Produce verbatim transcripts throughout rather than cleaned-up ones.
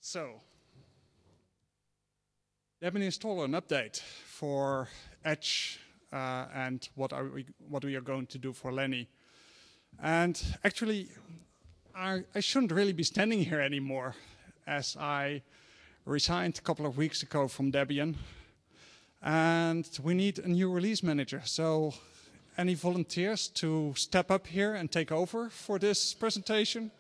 So, Debian installer an update for Edge uh, and what are we what we are going to do for Lenny. And actually, I, I shouldn't really be standing here anymore, as I resigned a couple of weeks ago from Debian, and we need a new release manager. So, any volunteers to step up here and take over for this presentation?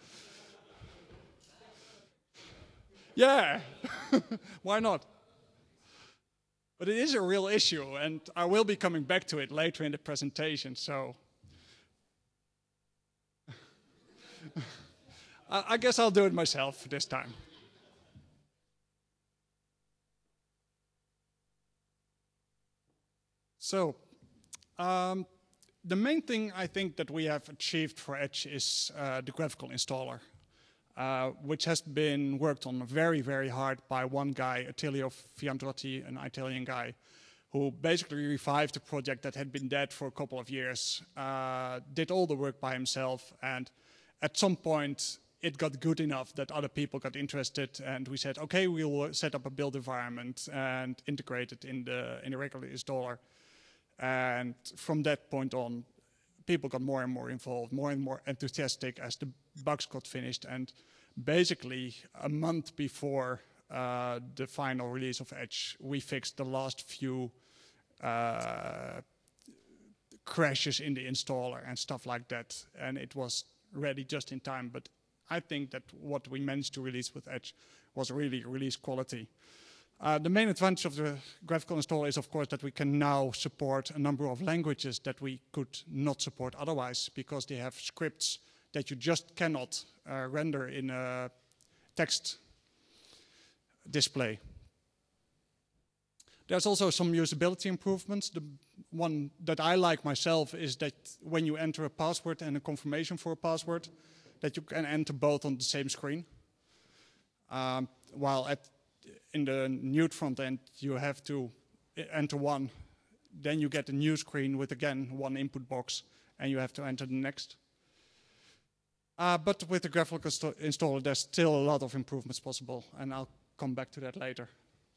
Yeah, why not? But it is a real issue, and I will be coming back to it later in the presentation, so. I guess I'll do it myself this time. So, um, the main thing I think that we have achieved for Edge is uh, the graphical installer. Uh, which has been worked on very, very hard by one guy, Attilio Fiandrotti, an Italian guy, who basically revived a project that had been dead for a couple of years, uh, did all the work by himself, and at some point it got good enough that other people got interested, and we said, okay, we'll set up a build environment and integrate it in the, in the regular installer. And from that point on, people got more and more involved, more and more enthusiastic as the bugs got finished. And basically, a month before uh, the final release of Edge, we fixed the last few uh, crashes in the installer and stuff like that. And it was ready just in time. But I think that what we managed to release with Edge was really release quality. Uh, the main advantage of the graphical installer is, of course, that we can now support a number of languages that we could not support otherwise, because they have scripts that you just cannot uh, render in a text display. There's also some usability improvements. The one that I like myself is that when you enter a password and a confirmation for a password, that you can enter both on the same screen. Um, while at in the Newt front end, you have to enter one, then you get a new screen with, again, one input box, and you have to enter the next. Uh, but with the graphical installer, there's still a lot of improvements possible, and I'll come back to that later.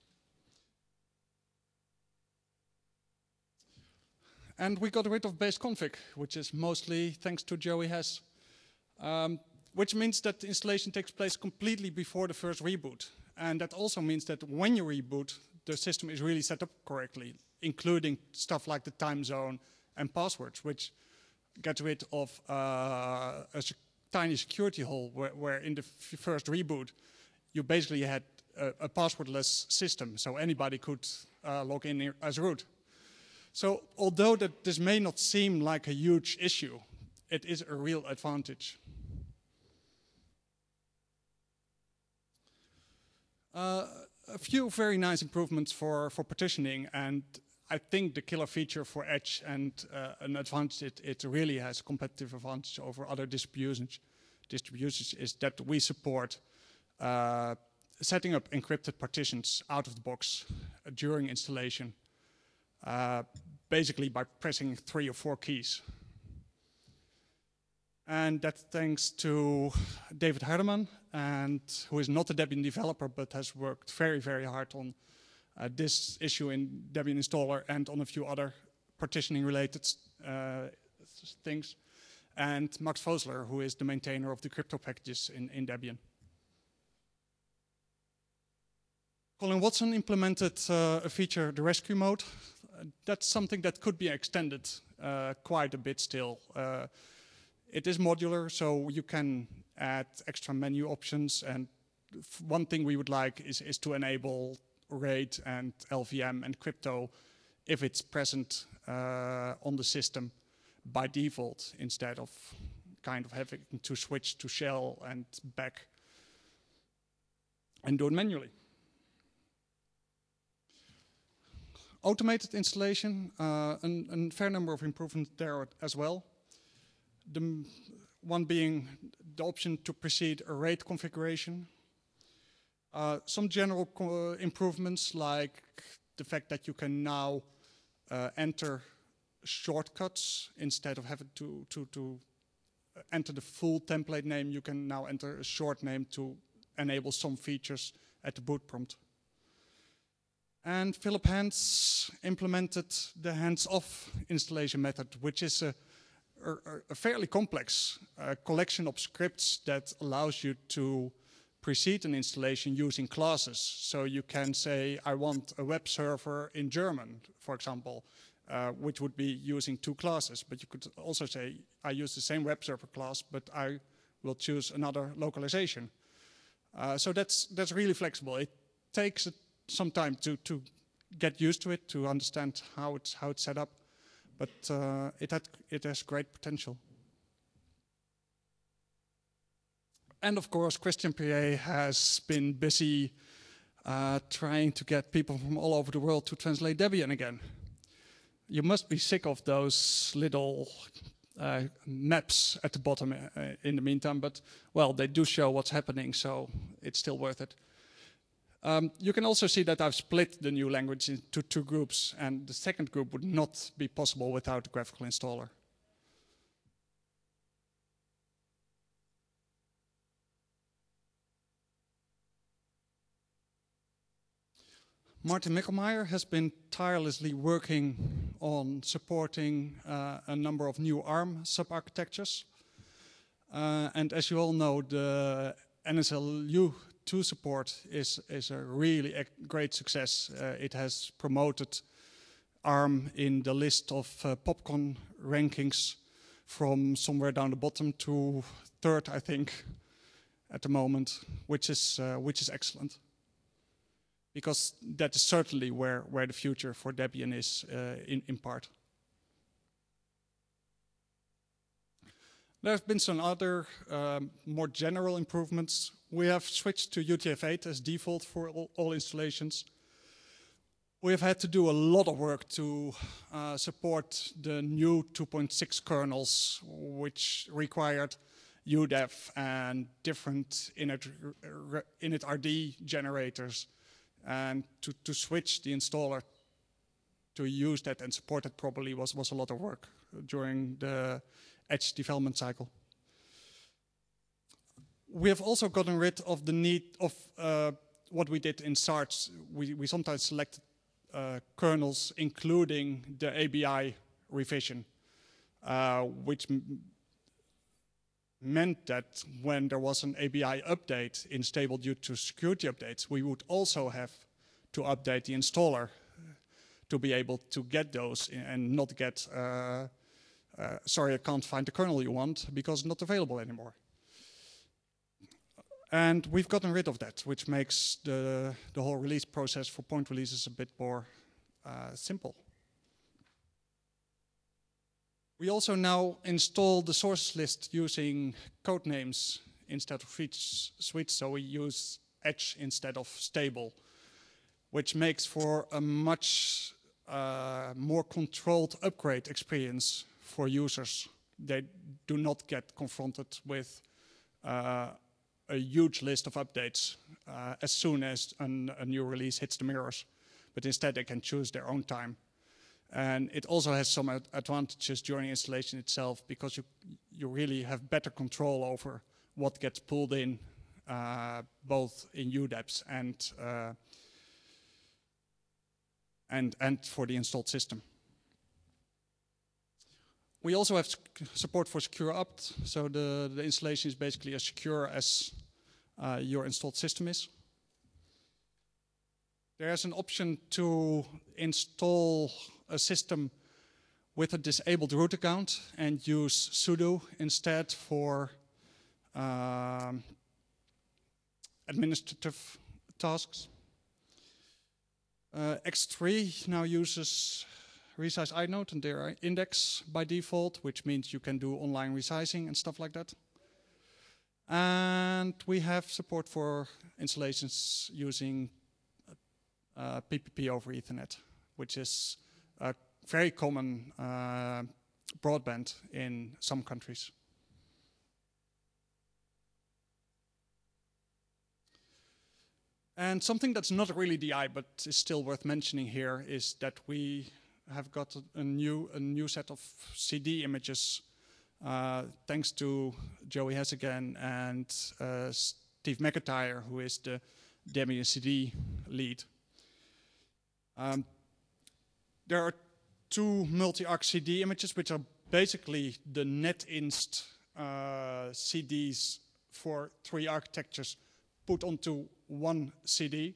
And we got rid of base config, which is mostly thanks to Joey Hess, um, which means that the installation takes place completely before the first reboot. And that also means that when you reboot, the system is really set up correctly, including stuff like the time zone and passwords, which get rid of uh, a tiny security hole where, where in the f first reboot, you basically had a, a passwordless system, so anybody could uh, log in as root. So although that this may not seem like a huge issue, it is a real advantage. Uh, a few very nice improvements for, for partitioning, and I think the killer feature for Edge and uh, an advantage it, it really has a competitive advantage over other distributions, distributions is that we support uh, setting up encrypted partitions out of the box uh, during installation, uh, basically by pressing three or four keys. And that's thanks to David Hardeman, and who is not a Debian developer, but has worked very, very hard on uh, this issue in Debian installer and on a few other partitioning-related uh, things. And Max Vosler, who is the maintainer of the crypto packages in, in Debian. Colin Watson implemented uh, a feature, the rescue mode. Uh, that's something that could be extended uh, quite a bit still. Uh, It is modular, so you can add extra menu options. And one thing we would like is, is to enable RAID and L V M and crypto if it's present uh, on the system by default, instead of kind of having to switch to shell and back and do it manually. Automated installation, uh, a fair number of improvements there as well. The one being the option to precede a RAID configuration. Uh, some general co improvements, like the fact that you can now uh, enter shortcuts instead of having to, to, to enter the full template name. You can now enter a short name to enable some features at the boot prompt. And Philip Hands implemented the hands-off installation method, which is a, a, a fairly complex uh, collection of scripts that allows you to precede an installation using classes. So you can say, I want a web server in German, for example, uh, which would be using two classes. But you could also say, I use the same web server class, but I will choose another localization. Uh, so that's, that's really flexible. It takes a some time to, to get used to it, to understand how it's, how it's set up, but uh, it, had, it has great potential. And of course, Christian Pierre has been busy uh, trying to get people from all over the world to translate Debian again. You must be sick of those little uh, maps at the bottom uh, in the meantime, but well, they do show what's happening, so it's still worth it. Um, you can also see that I've split the new language into two groups, and the second group would not be possible without the graphical installer. Martin Michelmeier has been tirelessly working on supporting uh, a number of new ARM sub-architectures. Uh, and as you all know, the N S L U two support is, is a really a great success. Uh, it has promoted ARM in the list of uh, Popcorn rankings from somewhere down the bottom to third, I think, at the moment, which is, uh, which is excellent. Because that is certainly where, where the future for Debian is uh, in, in part. There have been some other um, more general improvements. We have switched to U T F eight as default for all, all installations. We have had to do a lot of work to uh, support the new two point six kernels, which required U D E F and different init, initRD generators. And to, to switch the installer to use that and support it properly was, was a lot of work during the Edge development cycle. We have also gotten rid of the need of uh, what we did in Sarge. We, we sometimes selected uh, kernels including the A B I revision, uh, which m meant that when there was an A B I update in stable due to security updates, we would also have to update the installer to be able to get those and not get, uh, uh, sorry, I can't find the kernel you want because it's not available anymore. And we've gotten rid of that, which makes the, the whole release process for point releases a bit more uh, simple. We also now install the sources list using code names instead of suites, so we use Edge instead of stable, which makes for a much uh, more controlled upgrade experience for users. They do not get confronted with uh, a huge list of updates uh, as soon as an, a new release hits the mirrors, but instead they can choose their own time. And it also has some advantages during installation itself because you, you really have better control over what gets pulled in, uh, both in U D E Ps and, uh, and, and for the installed system. We also have support for secure opt, so the, the installation is basically as secure as uh, your installed system is. There's an option to install a system with a disabled root account and use sudo instead for um, administrative tasks. Uh, X three now uses resize inode and their index by default, which means you can do online resizing and stuff like that. And we have support for installations using uh, P P P over Ethernet, which is a very common uh, broadband in some countries. And something that's not really D I, but is still worth mentioning here, is that we have got a new, a new set of C D images, uh, thanks to Joey Hess again and uh, Steve McIntyre, who is the Debian C D lead. Um, there are two multi-arc C D images, which are basically the NetInst uh, C Ds for three architectures put onto one C D,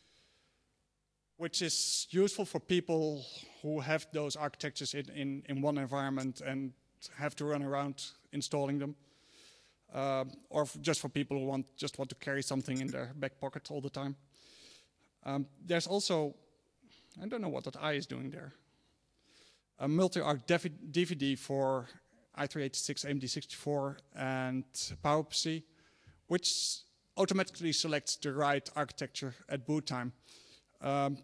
which is useful for people who have those architectures in, in, in one environment and have to run around installing them. Uh, or f just for people who want just want to carry something in their back pocket all the time. Um, there's also, I don't know what that I is doing there, a multi-arc D V D for i three eighty-six, A M D sixty-four, and PowerPC, which automatically selects the right architecture at boot time. Um,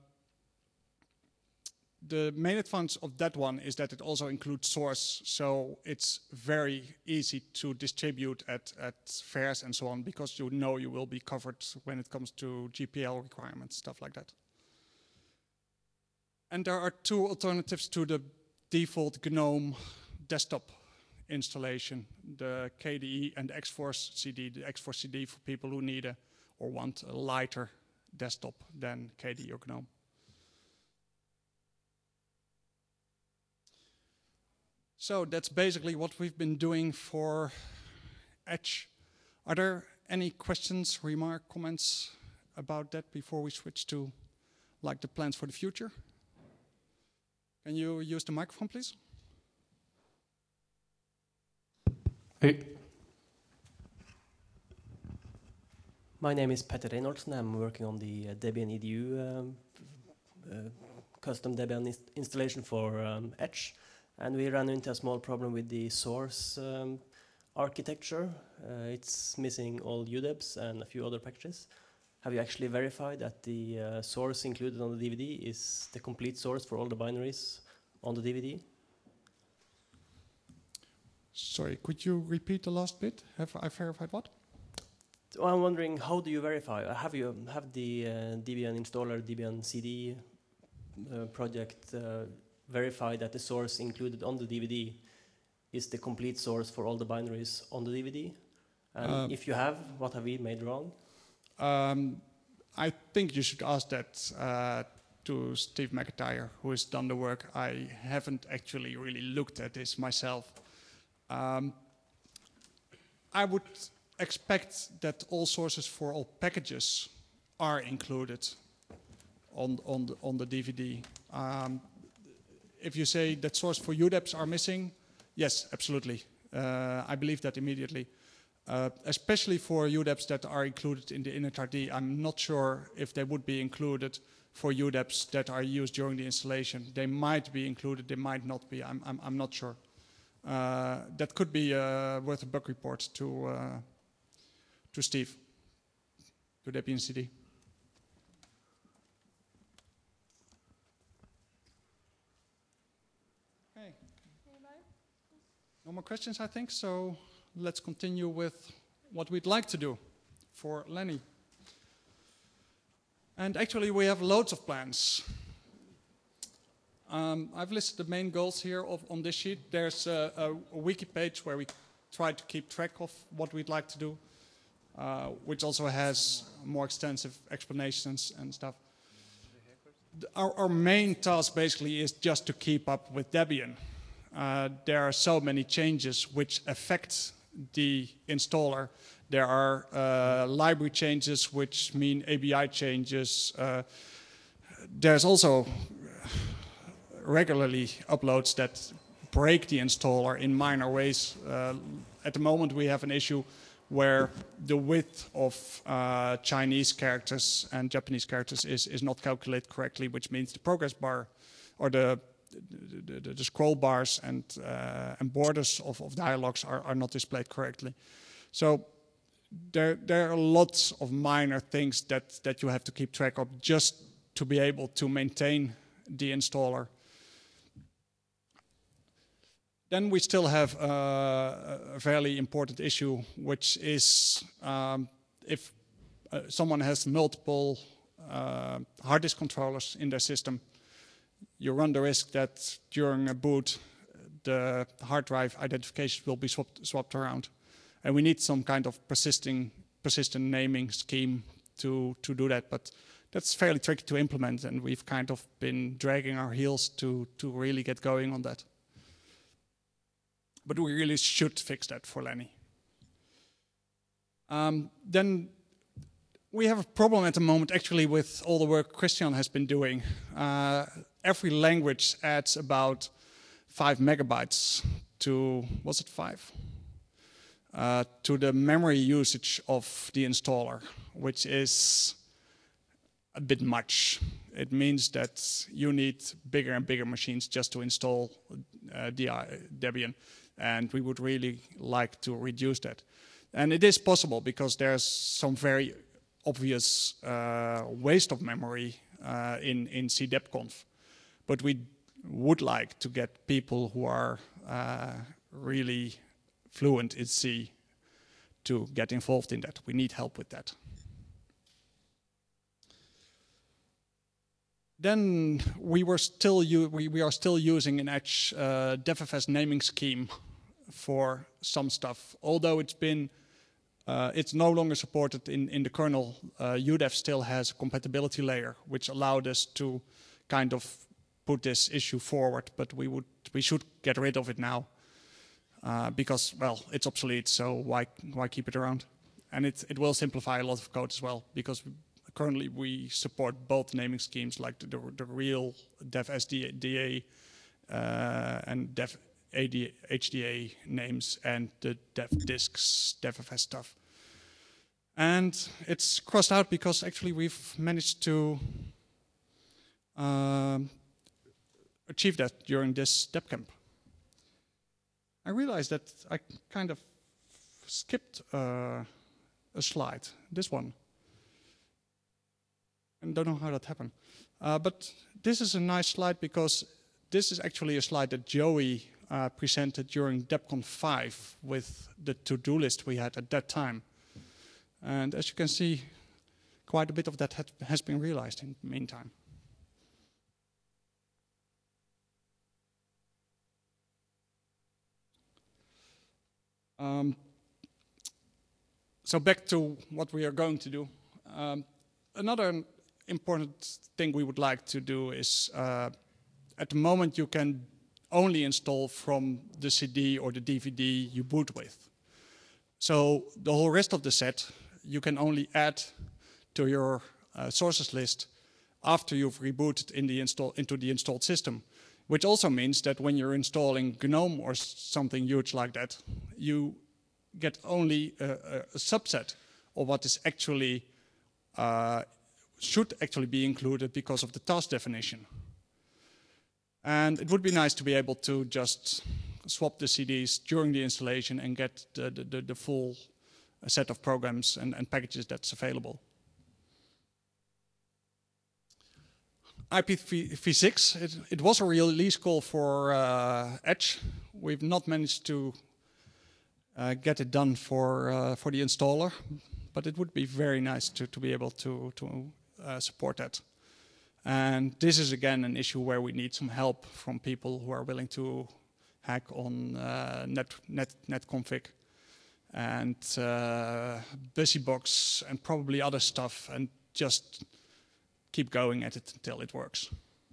the main advantage of that one is that it also includes source, so it's very easy to distribute at, at fairs and so on, because you know you will be covered when it comes to G P L requirements, stuff like that. And there are two alternatives to the default GNOME desktop installation, the K D E and the X-Force C D. The X-Force C D for people who need a, or want a lighter desktop than K D E or GNOME. So that's basically what we've been doing for Edge. Are there any questions, remarks, comments about that before we switch to like the plans for the future? Can you use the microphone, please? Hey. My name is Petter Reinholdsen. I'm working on the uh, Debian E D U um, uh, custom Debian inst installation for um, Edge. And we ran into a small problem with the source um, architecture. Uh, it's missing all U D E Bs and a few other packages. Have you actually verified that the uh, source included on the D V D is the complete source for all the binaries on the D V D? Sorry, could you repeat the last bit? Have I verified what? Well, I'm wondering, how do you verify? Have you have the uh, Debian installer, Debian C D uh, project uh, verify that the source included on the D V D is the complete source for all the binaries on the D V D? And um, if you have, what have we made wrong? Um, I think you should ask that uh, to Steve McIntyre, who has done the work. I haven't actually really looked at this myself. Um, I would expect that all sources for all packages are included on, on, the, on the D V D. Um, if you say that source for U D E Bs are missing, yes, absolutely. Uh, I believe that immediately. Uh, especially for U D E Bs that are included in the initRD. I'm not sure if they would be included for U D E Bs that are used during the installation. They might be included, they might not be, I'm, I'm, I'm not sure. Uh, that could be uh, worth a bug report to, uh, to Steve, to Debian C D. Okay. No more questions, I think, so let's continue with what we'd like to do for Lenny. And actually, we have loads of plans. Um, I've listed the main goals here of, on this sheet. There's a, a, a wiki page where we try to keep track of what we'd like to do, uh, which also has more extensive explanations and stuff. The, our, our main task basically is just to keep up with Debian. Uh, there are so many changes which affect the installer. There are uh, library changes which mean A B I changes. Uh, there's also regularly uploads that break the installer in minor ways. Uh, at the moment we have an issue where the width of uh, Chinese characters and Japanese characters is, is not calculated correctly, which means the progress bar or the The, the, the scroll bars and, uh, and borders of, of dialogues are, are not displayed correctly. So there, there are lots of minor things that, that you have to keep track of just to be able to maintain the installer. Then we still have uh, a fairly important issue, which is um, if uh, someone has multiple uh, hard disk controllers in their system, you run the risk that during a boot, the hard drive identification will be swapped, swapped around. And we need some kind of persisting persistent naming scheme to, to do that, but that's fairly tricky to implement, and we've kind of been dragging our heels to, to really get going on that. But we really should fix that for Lenny. Um, then we have a problem at the moment actually with all the work Christian has been doing. Uh, every language adds about five megabytes to, was it five? Uh, to the memory usage of the installer, which is a bit much. It means that you need bigger and bigger machines just to install uh, Debian, and we would really like to reduce that. And it is possible because there's some very obvious uh, waste of memory uh, in, in cdebconf. But we would like to get people who are uh, really fluent in C to get involved in that. We need help with that. Then we were still we, we are still using an Edge uh, DevFS naming scheme for some stuff, although it's been uh, it's no longer supported in in the kernel. Uh, U D E F still has a compatibility layer which allowed us to kind of put this issue forward, but we would we should get rid of it now uh, because well it's obsolete. So why why keep it around? And it it will simplify a lot of code as well because. Currently, we support both naming schemes, like the, the, the real dev S D A uh, and dev H D A names, and the dev disks, DevFS stuff. And it's crossed out because actually we've managed to um, achieve that during this DebCamp. I realized that I kind of skipped uh, a slide, this one. I don't know how that happened. Uh, but this is a nice slide because this is actually a slide that Joey uh, presented during DebCon five with the to-do list we had at that time. And as you can see, quite a bit of that has been realized in the meantime. Um, so back to what we are going to do. Um, another important thing we would like to do is, uh, at the moment you can only install from the C D or the D V D you boot with. So the whole rest of the set you can only add to your uh, sources list after you've rebooted in the install, into the installed system, which also means that when you're installing GNOME or something huge like that, you get only a, a, a subset of what is actually uh, should actually be included because of the task definition. And it would be nice to be able to just swap the C Ds during the installation and get the, the, the full set of programs and, and packages that's available. I P v six, it, it was a release call for uh, Edge. We've not managed to uh, get it done for, uh, for the installer, but it would be very nice to, to be able to, to Uh, support that. And this is again an issue where we need some help from people who are willing to hack on uh, net, net, netconfig and uh, BusyBox and probably other stuff, and just keep going at it until it works.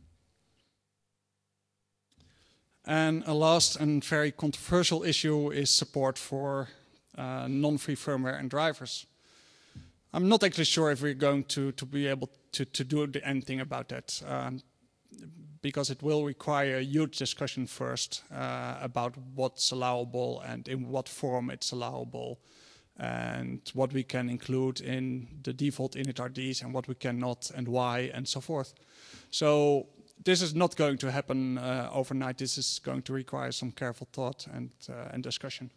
And a last and very controversial issue is support for uh, non-free firmware and drivers. I'm not actually sure if we're going to, to be able to, to do anything about that, um, because it will require a huge discussion first uh, about what's allowable and in what form it's allowable, and what we can include in the default initrds and what we cannot and why and so forth. So this is not going to happen uh, overnight. This is going to require some careful thought and, uh, and discussion.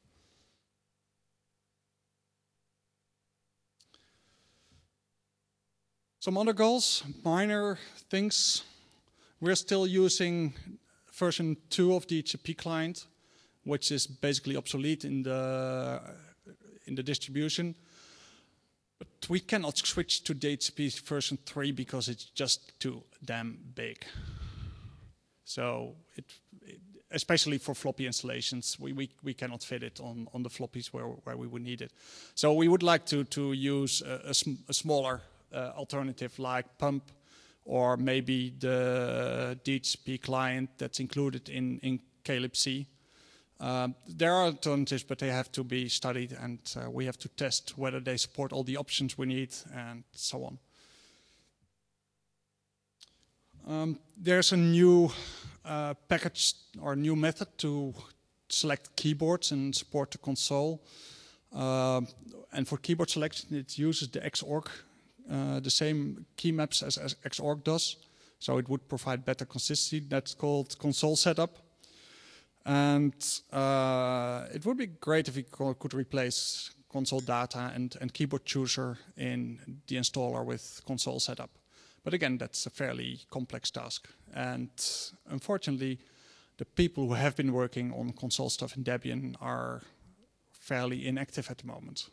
Some other goals, minor things. We're still using version two of the H T T P client, which is basically obsolete in the in the distribution. But we cannot switch to the H T T P version three because it's just too damn big. So it, it, especially for floppy installations. We, we, we cannot fit it on, on the floppies where, where we would need it. So we would like to, to use a, a, sm a smaller uh, alternative like Pump, or maybe the D H C P client that's included in, in calypc. Um, there are alternatives, but they have to be studied, and uh, we have to test whether they support all the options we need and so on. Um, there's a new uh, package or new method to select keyboards and support the console. Uh, and for keyboard selection, it uses the Xorg, uh, the same key maps as, as Xorg does. So it would provide better consistency. That's called console setup. And uh, it would be great if we could replace console data and, and keyboard chooser in the installer with console setup. But again, that's a fairly complex task. And unfortunately, the people who have been working on console stuff in Debian are fairly inactive at the moment.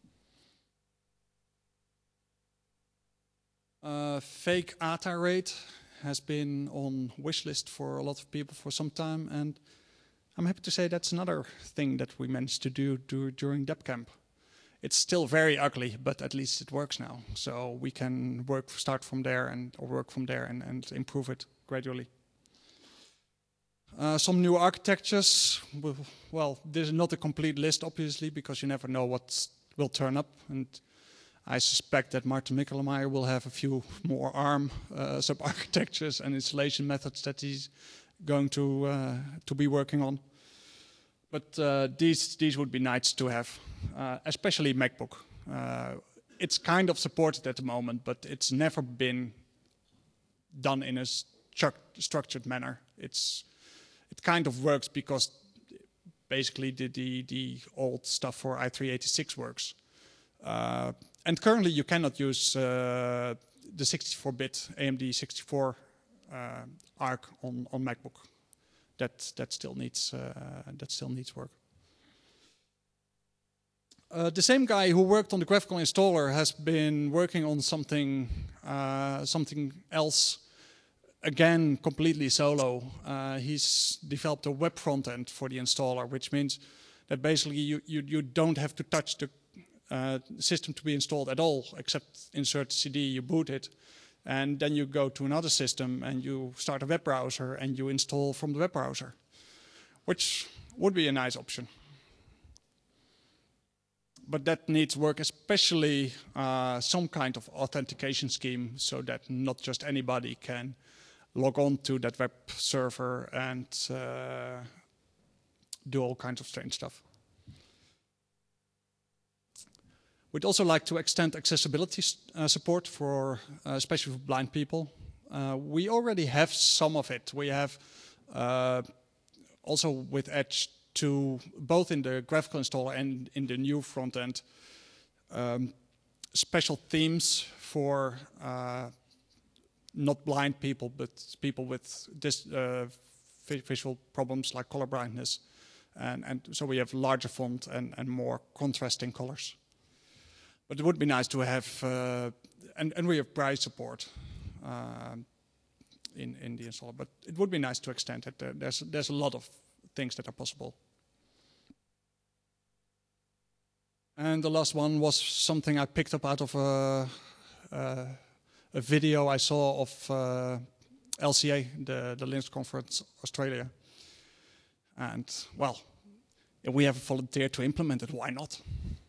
Uh, fake A T A rate has been on wishlist for a lot of people for some time, and I'm happy to say that's another thing that we managed to do, do during DebCamp. It's still very ugly, but at least it works now. So we can work, start from there and or work from there and, and improve it gradually. Uh, some new architectures. Well, this is not a complete list, obviously, because you never know what will turn up. And I suspect that Martin Michelmeier will have a few more ARM uh, sub-architectures and installation methods that he's going to uh, to be working on. But uh, these these would be nice to have, uh, especially MacBook. Uh, it's kind of supported at the moment, but it's never been done in a stru structured manner. It's it kind of works because basically the the, the old stuff for i three eighty-six works. Uh, and currently you cannot use uh, the sixty-four bit A M D sixty-four uh, ARC on on MacBook. That that still needs uh, that still needs work. Uh, the same guy who worked on the graphical installer has been working on something uh, something else, again completely solo. Uh, he's developed a web front end for the installer, which means that basically you you, you don't have to touch the uh, system to be installed at all, except insert C D, you boot it. And then you go to another system and you start a web browser and you install from the web browser, which would be a nice option. But that needs work, especially uh, some kind of authentication scheme so that not just anybody can log on to that web server and uh, do all kinds of strange stuff. We'd also like to extend accessibility uh, support for, uh, especially for blind people. Uh, we already have some of it. We have uh, also with Edge to both in the graphical installer and in the new front end, um, special themes for uh, not blind people, but people with this uh, visual problems like color blindness, and and so we have larger font and and more contrasting colors. But it would be nice to have, uh, and, and we have price support uh, in, in the installer, but it would be nice to extend it. Uh, there's, there's a lot of things that are possible. And the last one was something I picked up out of a, uh, a video I saw of uh, L C A, the, the Linux Conference Australia. And, well, if we have a volunteer to implement it, why not?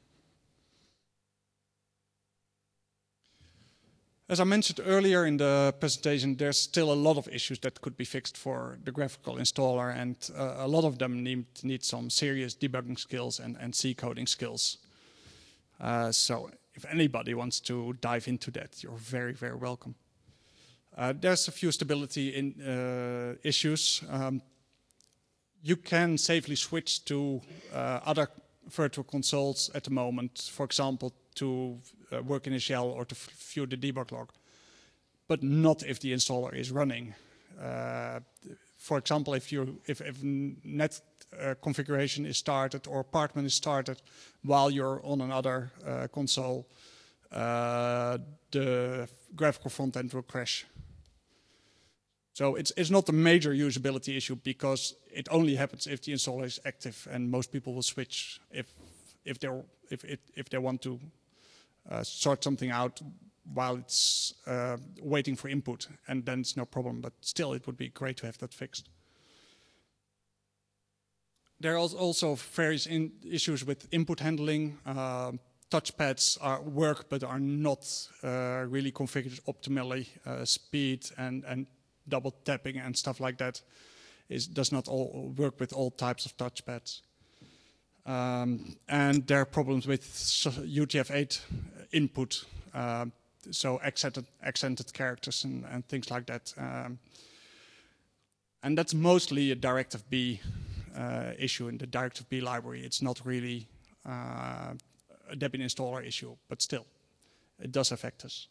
As I mentioned earlier in the presentation, there's still a lot of issues that could be fixed for the graphical installer, and uh, a lot of them need, need some serious debugging skills and, and C coding skills. Uh, so if anybody wants to dive into that, you're very, very welcome. Uh, there's a few stability in, uh, issues. Um, you can safely switch to uh, other virtual consoles at the moment, for example, to uh, work in a shell or to view the debug log, but not if the installer is running. Uh, for example, if you if, if net uh, configuration is started or Partman is started while you're on another uh, console, uh, the graphical front end will crash. So it's, it's not a major usability issue because it only happens if the installer is active, and most people will switch if if they if it, if they want to uh, sort something out while it's uh, waiting for input, and then it's no problem. But still, it would be great to have that fixed. There are also various in issues with input handling. Uh, touchpads are work but are not uh, really configured optimally. Uh, speed and and double tapping and stuff like that is does not all work with all types of touchpads. Um, and there are problems with U T F eight input, uh, so accented, accented characters and, and things like that. Um, and that's mostly a Directive B uh, issue in the Directive B library. It's not really uh, a Debian installer issue, but still, it does affect us.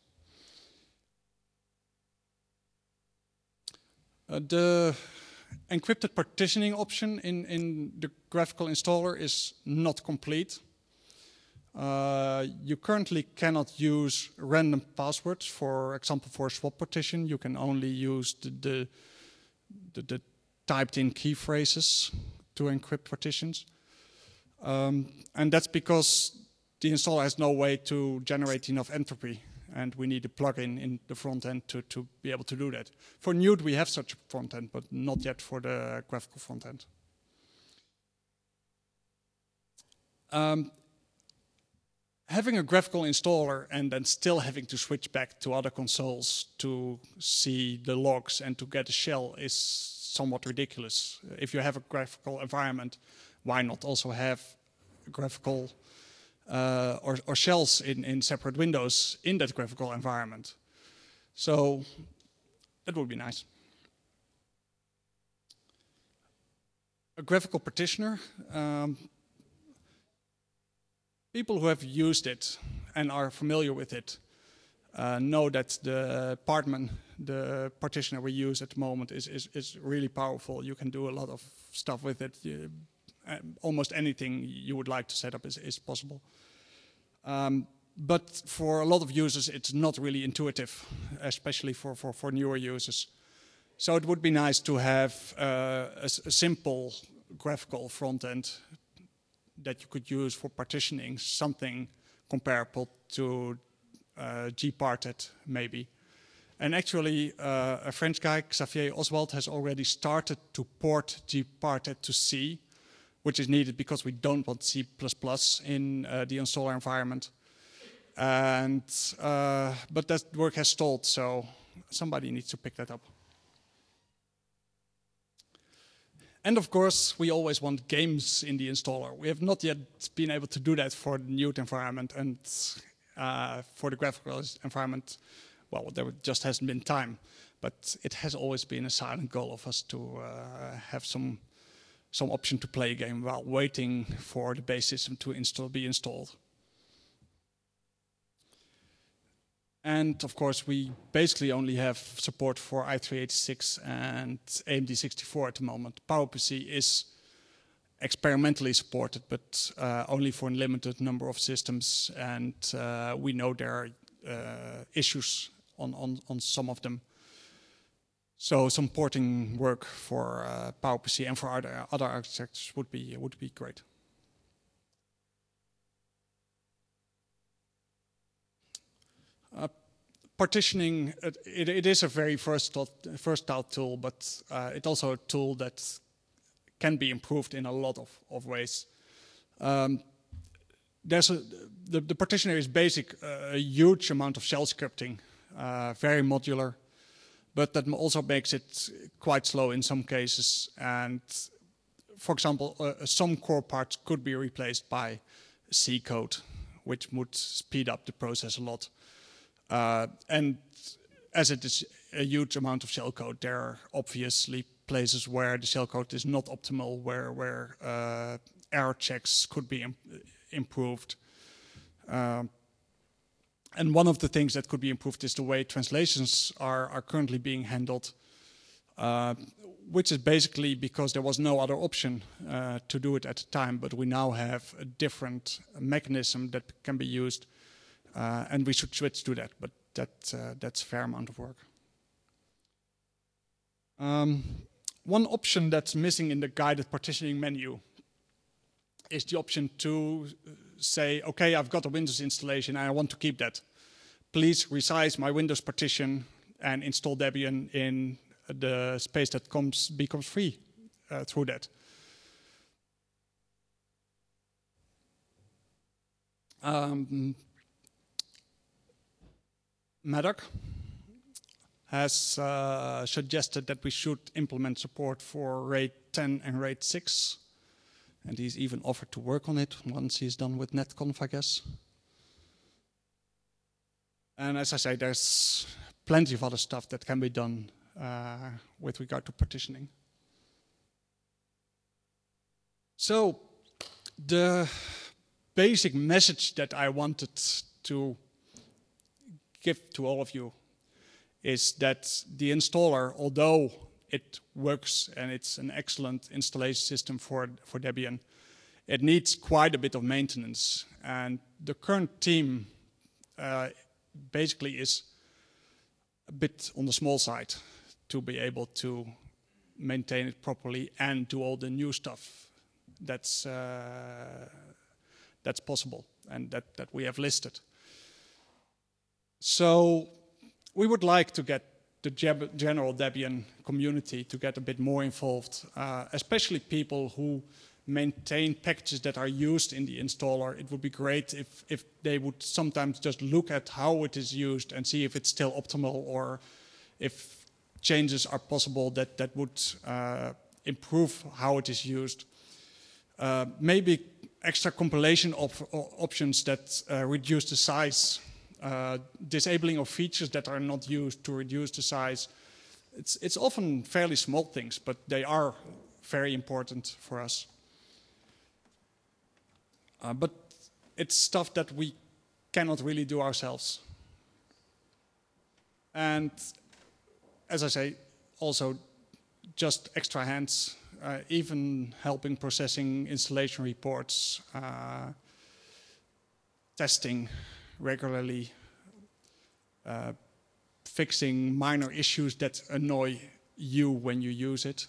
Uh, the encrypted partitioning option in, in the graphical installer is not complete. Uh, you currently cannot use random passwords, for example, for a swap partition. You can only use the, the, the, the typed in key phrases to encrypt partitions. Um, and that's because the installer has no way to generate enough entropy, and we need a plugin in the front end to, to be able to do that. For Newt, we have such a front end, but not yet for the graphical front end. Um, having a graphical installer and then still having to switch back to other consoles to see the logs and to get a shell is somewhat ridiculous. If you have a graphical environment, why not also have a graphical Uh, or, or shells in, in separate windows in that graphical environment? So that would be nice. A graphical partitioner. Um, people who have used it and are familiar with it uh, know that the Partman, the partitioner we use at the moment, is, is, is really powerful. You can do a lot of stuff with it. You, Um, almost anything you would like to set up is, is possible. Um, but for a lot of users, it's not really intuitive, especially for, for, for newer users. So it would be nice to have uh, a, a simple graphical front end that you could use for partitioning, something comparable to uh, Gparted, maybe. And actually, uh, a French guy, Xavier Oswald, has already started to port Gparted to C, which is needed because we don't want C plus plus in uh, the installer environment. And, uh, but that work has stalled, so somebody needs to pick that up. And of course, we always want games in the installer. We have not yet been able to do that for the Newt environment, and uh, for the graphical environment, well, there just hasn't been time. But it has always been a silent goal of us to uh, have some some option to play a game while waiting for the base system to install, be installed. And of course, we basically only have support for i three eighty-six and A M D sixty-four at the moment. PowerPC is experimentally supported, but uh, only for a limited number of systems, and uh, we know there are uh, issues on, on, on some of them. So some porting work for uh, PowerPC and for other, other architects would be, would be great. Uh, partitioning, it, it, it is a very versatile, versatile tool, but uh, it's also a tool that can be improved in a lot of, of ways. Um, there's a, the, the partitioner is basic, uh, a huge amount of shell scripting, uh, very modular, but that also makes it quite slow in some cases. And for example, uh, some core parts could be replaced by C code, which would speed up the process a lot. Uh, and as it is a huge amount of shellcode, there are obviously places where the shellcode is not optimal, where, where uh, error checks could be im improved. Um, and one of the things that could be improved is the way translations are, are currently being handled, uh, which is basically because there was no other option uh, to do it at the time, but we now have a different mechanism that can be used, uh, and we should switch to that, but that, uh, that's a fair amount of work. Um, one option that's missing in the guided partitioning menu is the option to say, okay, I've got a Windows installation and I want to keep that. Please resize my Windows partition and install Debian in the space that comes becomes free uh, through that. Um, Maddock has uh, suggested that we should implement support for RAID ten and RAID six. And he's even offered to work on it once he's done with netconf, I guess. And as I say, there's plenty of other stuff that can be done uh, with regard to partitioning. So the basic message that I wanted to give to all of you is that the installer, although it works and it's an excellent installation system for, for Debian, it needs quite a bit of maintenance. And the current team uh, basically is a bit on the small side to be able to maintain it properly and do all the new stuff that's, uh, that's possible and that, that we have listed. So we would like to get the general Debian community to get a bit more involved, uh, especially people who maintain packages that are used in the installer. It would be great if, if they would sometimes just look at how it is used and see if it's still optimal or if changes are possible that, that would uh, improve how it is used. Uh, maybe extra compilation op options that uh, reduce the size. Uh, disabling of features that are not used to reduce the size. It's, it's often fairly small things, but they are very important for us. Uh, but it's stuff that we cannot really do ourselves. And as I say, also just extra hands, uh, even helping processing installation reports, uh, testing regularly, uh, fixing minor issues that annoy you when you use it.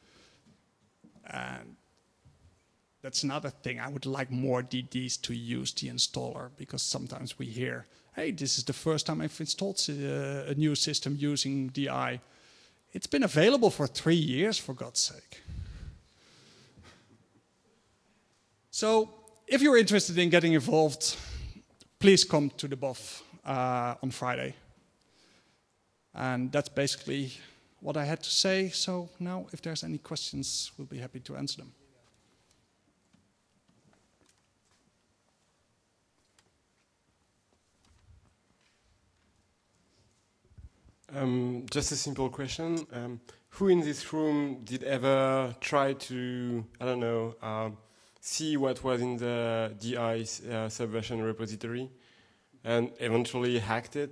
And that's another thing. I would like more D Ds to use the installer, because sometimes we hear, hey, this is the first time I've installed a, a new system using D I. It's been available for three years, for God's sake. So if you're interested in getting involved, please come to the B O F uh, on Friday. And that's basically what I had to say. So now, if there's any questions, we'll be happy to answer them. Um, just a simple question. Um, who in this room did ever try to, I don't know, uh, see what was in the D I uh, Subversion repository and eventually hacked it?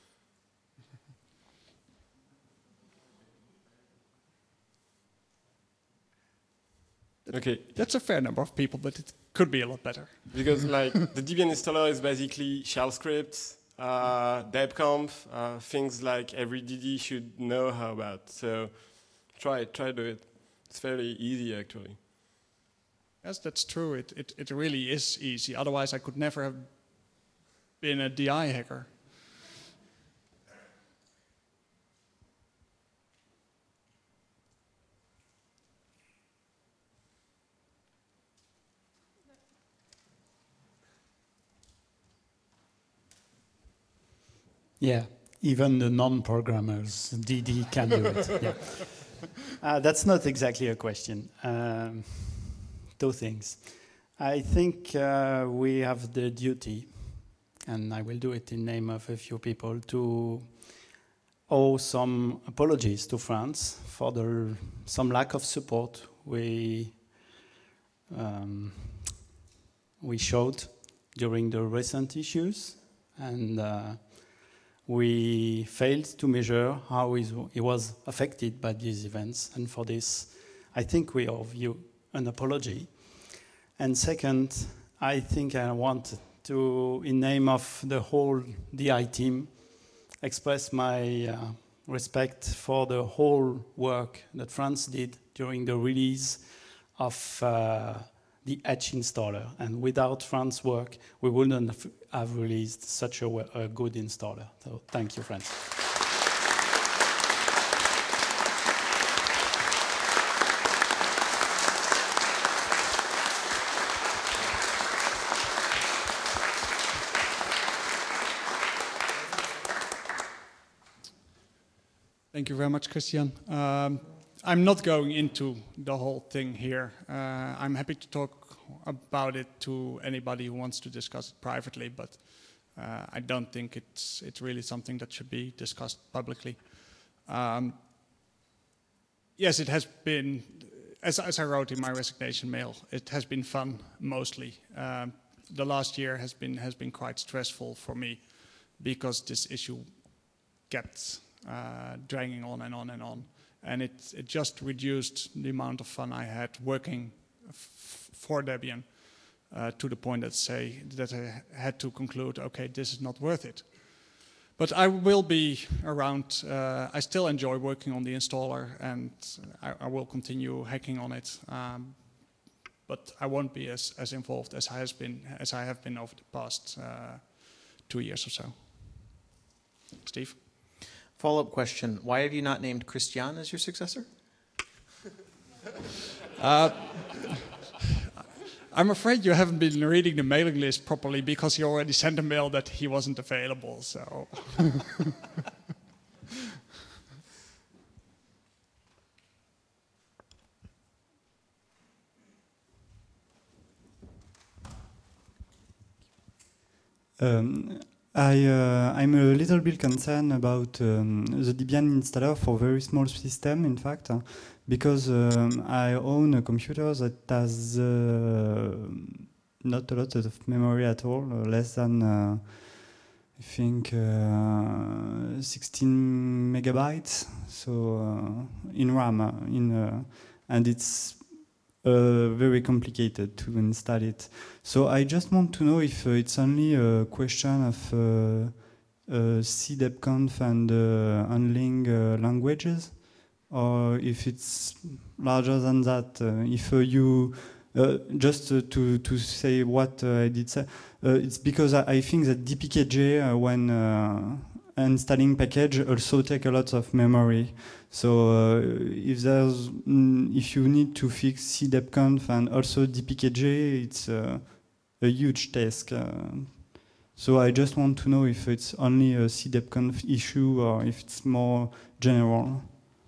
Okay. That's a fair number of people, but it could be a lot better. Because like the Debian installer is basically shell scripts, uh, debconf, uh, things like every D D should know how about. So try it, try do it. It's fairly easy actually. Yes, that's true. It, it, it really is easy. Otherwise, I could never have been a D I hacker. Yeah, even the non-programmers, D D can do it. Yeah. Uh, that's not exactly a question. Um, two things. I think uh, we have the duty, and I will do it in name of a few people, to owe some apologies to France for the some lack of support we um, we showed during the recent issues, and uh, we failed to measure how it was affected by these events, and for this, I think we owe you an apology. And second, I think I want to, in name of the whole D I team, express my uh, respect for the whole work that France did during the release of uh, the Etch installer. And without France's work, we wouldn't have released such a, a good installer. So thank you, France. Thank you very much, Christian. Um, I'm not going into the whole thing here. Uh, I'm happy to talk about it to anybody who wants to discuss it privately, but uh, I don't think it's it's really something that should be discussed publicly. Um, yes, it has been, as, as I wrote in my resignation mail, it has been fun mostly. Um, the last year has been has been quite stressful for me because this issue kept Uh, dragging on and on and on, and it it just reduced the amount of fun I had working f for Debian uh, to the point that say that I had to conclude, okay, this is not worth it. But I will be around. Uh, I still enjoy working on the installer, and I, I will continue hacking on it. Um, but I won't be as as involved as I has been as I have been over the past uh, two years or so. Steve. Follow-up question, why have you not named Christian as your successor? uh, I'm afraid you haven't been reading the mailing list properly because he already sent a mail that he wasn't available, so... um, I, uh, I'm a little bit concerned about um, the Debian installer for very small system, in fact, uh, because um, I own a computer that has uh, not a lot of memory at all, uh, less than, uh, I think, uh, sixteen megabytes, so uh, in RAM, uh, in, uh, and it's Uh, very complicated to install it. So I just want to know if uh, it's only a question of uh, uh, cdebconf and uh, handling uh, languages, or if it's larger than that. Uh, if uh, you, uh, just uh, to, to say what uh, I did say, uh, it's because I, I think that D P K J, uh, when uh, installing package, also take a lot of memory. So uh, if there's, mm, if you need to fix cdebconf and also D P K J, it's uh, a huge task. Uh, so I just want to know if it's only a cdebconf issue or if it's more general.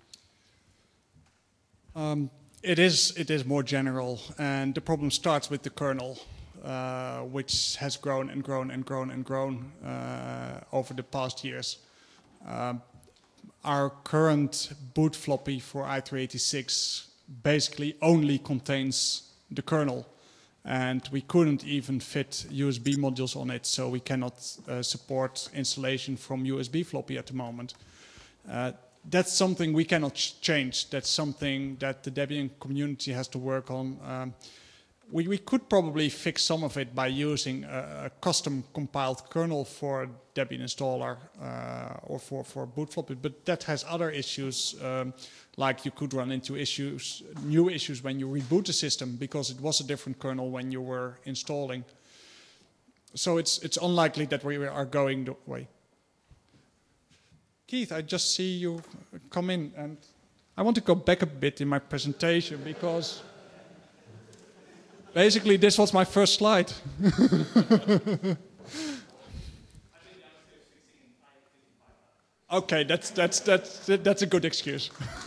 Um, it is. It is more general, and the problem starts with the kernel, uh, which has grown and grown and grown and grown uh, over the past years. Um, Our current boot floppy for i three eighty-six basically only contains the kernel, and we couldn't even fit U S B modules on it, so we cannot uh, support installation from U S B floppy at the moment. Uh, that's something we cannot ch change. That's something that the Debian community has to work on. Um, we, we could probably fix some of it by using a, a custom compiled kernel for Debian installer uh, or for, for boot floppy, but that has other issues, um, like you could run into issues, new issues when you reboot the system because it was a different kernel when you were installing. So it's, it's unlikely that we are going the way. Keith, I just see you come in, and I want to go back a bit in my presentation because basically this was my first slide. Okay, that's that's that's that's a good excuse.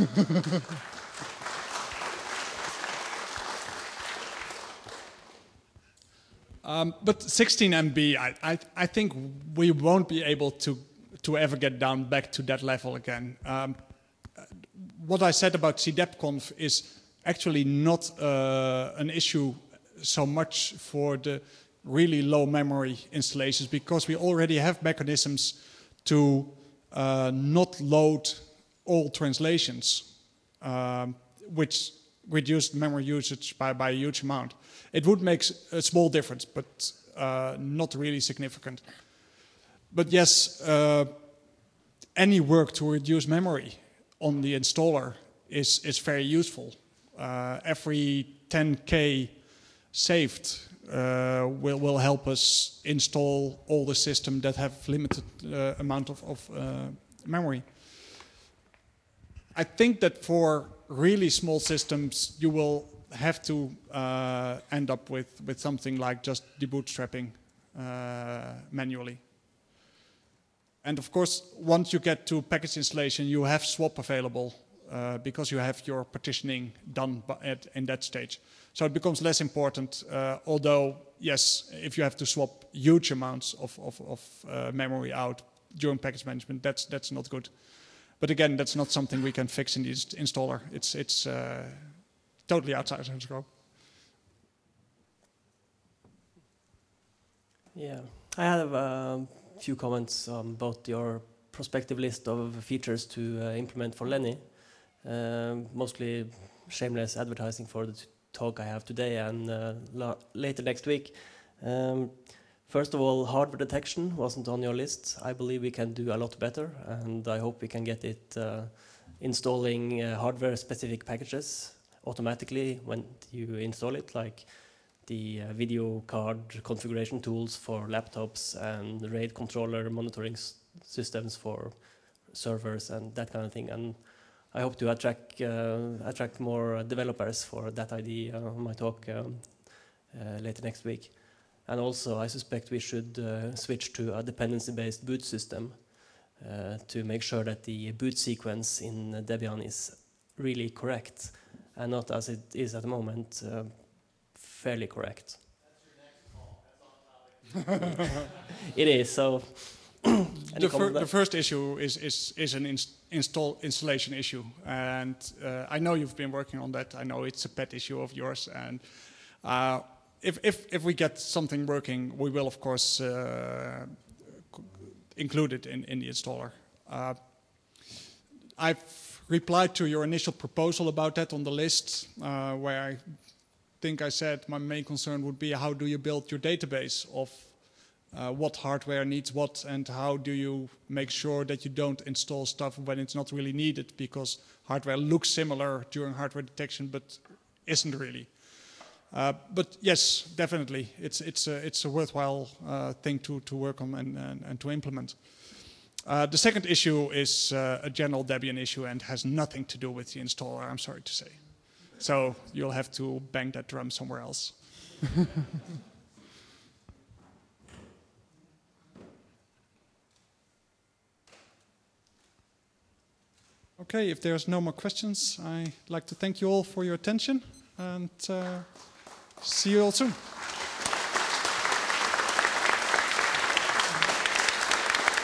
um, but sixteen M B, I, I I think we won't be able to to ever get down back to that level again. Um, what I said about cdebconf is actually not uh, an issue so much for the really low memory installations, because we already have mechanisms to uh, not load all translations, um, which reduce memory usage by, by a huge amount. It would make a small difference, but uh, not really significant. But yes, uh, any work to reduce memory on the installer is, is very useful. Uh, every ten K saved uh, will, will help us install all the systems that have limited uh, amount of, of uh, memory. I think that for really small systems, you will have to uh, end up with, with something like just debootstrapping uh, manually. And of course, once you get to package installation, you have swap available uh, because you have your partitioning done at, in that stage. So it becomes less important, uh, although, yes, if you have to swap huge amounts of, of, of uh, memory out during package management, that's, that's not good. But again, that's not something we can fix in the inst installer. It's, it's uh, totally outside our scope. Yeah, I have a few comments on both your prospective list of features to uh, implement for Lenny. Um, mostly shameless advertising for the talk I have today and uh, later next week. Um, First of all, hardware detection wasn't on your list. I believe we can do a lot better, and I hope we can get it uh, installing uh, hardware-specific packages automatically when you install it, like the uh, video card configuration tools for laptops and the RAID controller monitoring s systems for servers and that kind of thing. And I hope to attract uh, attract more developers for that idea on my talk um, uh, later next week. And also, I suspect we should uh, switch to a dependency-based boot system uh, to make sure that the boot sequence in uh, Debian is really correct, and not as it is at the moment, uh, fairly correct. That's your next call. It is, so... the, fir the first issue is, is, is an inst install installation issue, and uh, I know you've been working on that. I know it's a pet issue of yours, and uh, If, if, if we get something working, we will, of course, uh, include it in, in the installer. Uh, I've replied to your initial proposal about that on the list, uh, where I think I said my main concern would be how do you build your database of uh, what hardware needs what, and how do you make sure that you don't install stuff when it's not really needed, because hardware looks similar during hardware detection, but isn't really. Uh, but yes, definitely, it's it's a it's a worthwhile uh, thing to to work on and and, and to implement. Uh, the second issue is uh, a general Debian issue and has nothing to do with the installer, I'm sorry to say. So you'll have to bang that drum somewhere else. Okay, if there's no more questions, I'd like to thank you all for your attention, and uh, see you all soon.